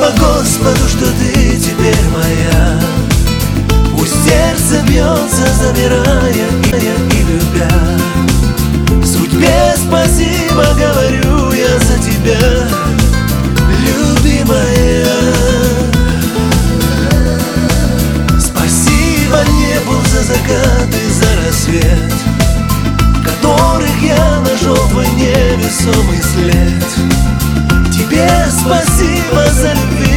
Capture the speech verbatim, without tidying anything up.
Господу, что ты теперь моя. Пусть сердце бьется, замирая и любя. Судьбе спасибо говорю я за тебя, любимая. Спасибо небу за закат и за рассвет, в которых я нашел твой невесомый след. Тебе спасибо за любви